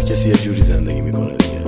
کسی یه جوری زندگی میکنه دیگه.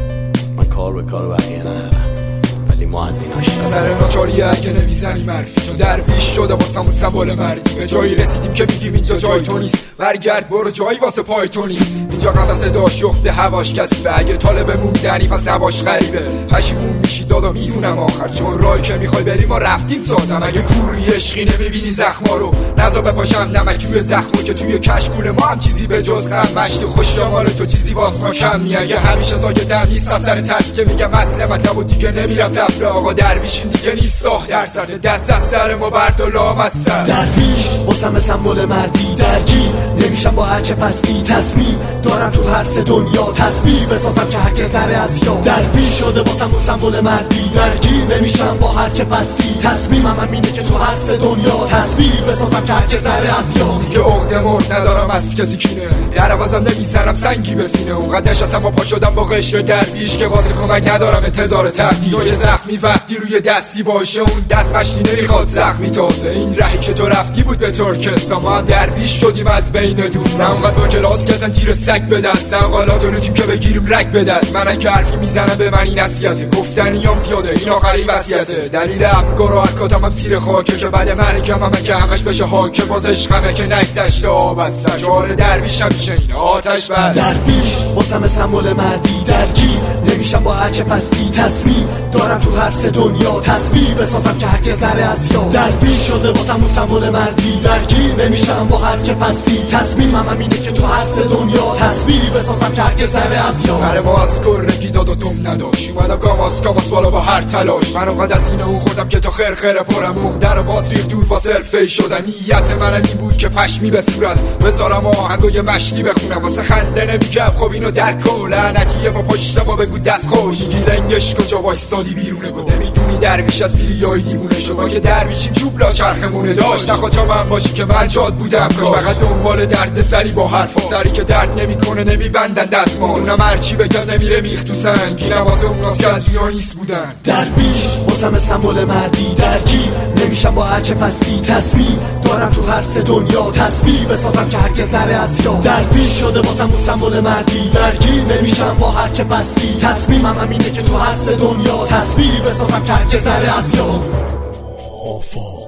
من کار به کار بقیه ندارم، ولی ما از این آشنا سر ناچاری اگه نمیزنی مرفی، چون درویش شده واسمون سمبل مردی. به جایی رسیدیم که میگیم اینجا جای تو نیست، برگرد برو جایی واسه پای تو نیست. اینجا قبل صداش یخته هواش کثیفه، اگه طالب موندنی پس نباش غریبه. پشیمون میشی دادا میدونم آخر، چون راهی که میخوای بری ما رفتیم سازم. اگه کوری عشقی نمیبینی زخما رو نذار بپاشم نمک روی زخمو، که توی کشکول ما هم چیزی به جز غم. مشت خوش مال تو چیزی واس ما کم نی. اگه همیشه ساکتم نیست از سر ترس که میگم اصل مطلب و دیگه نمیرم سفره. آقا درویشین دیگه نیست آه در سر دست از سر ما برد و لام از سر. درویش واسم سمبل مردی، درگیر نمیشم با هرچه پستی. تصمیم دارم تو هر سه دنیا تصویر بسازم که هرگز نره از یاد. درویش شده واسم سمبل مردی، درگیر نمیشم با هرچه پستی. تصمیمم اینه که تو هر سه دنیا تصویر بسازم که هرگز نره از یاد. دیگه عقده مرد ندارم از کسی کینه، در عوضم نمیزنم سنگی به سینه. اونقدر نشستم و پا شدم با قشر درویش که واسه کمک ندارم انتظار تهدید. جای زخمی وقتی روی دستی باشه اون دست مشتی نمیخواد زخمی تازه. این رهی که تو رفتی بود به ترکستان، ما هم درویش شدیم از بین دوستم. اونقدر با کلاس که زنجیر سگ به دستم، قالات رو تیم که بگیریم رگ به دست. من که حرفی میزنم به من این نصیحته، گفتنیام زیاده این آخری وصیته. دلیل افکار و حرکاتم هم سیر خاکه، که بعد مرگم همه که همش بشه حاکه. باز عشقمه که نگذشته آب از سر، جار درویش همیشه این آتش بر. درویش واسم سمبل مردی، درگیر نمیشم با هرچه پستی. تصمیم دارم تو هر سه دنیا تصویر بسازم که هرگز نره از یاد. درویش شده واسم سمبل مردی، درگیر نمیشم با هرچه پستی. تصمیمم اینه که تو هر سه دنیا تصویری بسازم که هرگز نره از یاد. سر ما از کرگی داد و دم نداشت، اومدم گاماس بالا با هر تلاش. من اونقدر از اینه اون خوردم که تا خیر پرم مقدر و باز ریر دور واسه حرفه‌ای شدن. نیت من این بود که پشمی به صورت بذارم آهنگای مشتی بخونم. واسه خنده نمیگم خب اینو درک کن، لعنتیه با پشت ما بگو دست خوش. میگی لنگش کجا وایستادی بیرونه گفت نمیدونی درویش از بیریای دیوونه شد. ما که درویشیم چوبلا چرخمونه داشت، نخواد جا من باشی که من جاد بودم کاش. فقط دنبال درد سری با حرفا، سری که درد نمیکنه نمیبندن دستمال. اونم هرچی بگم نمیره میخ تو سنگ، اینم واسه اوناست که از دنیا نیست بودن. درویش واسم سمبل مردی، درگیر نمیشم با هرچه پستی. تصمیم دارم تو هر سه دنیا تصویر بسازم که هرگز نره از یاد. درویش شده واسم سمبل مردی، درگیر نمیشم با هرچه پستی. تصمیمم اینه که تو هر سه دنیا تصویری بسازم که هرگز نره از یاد.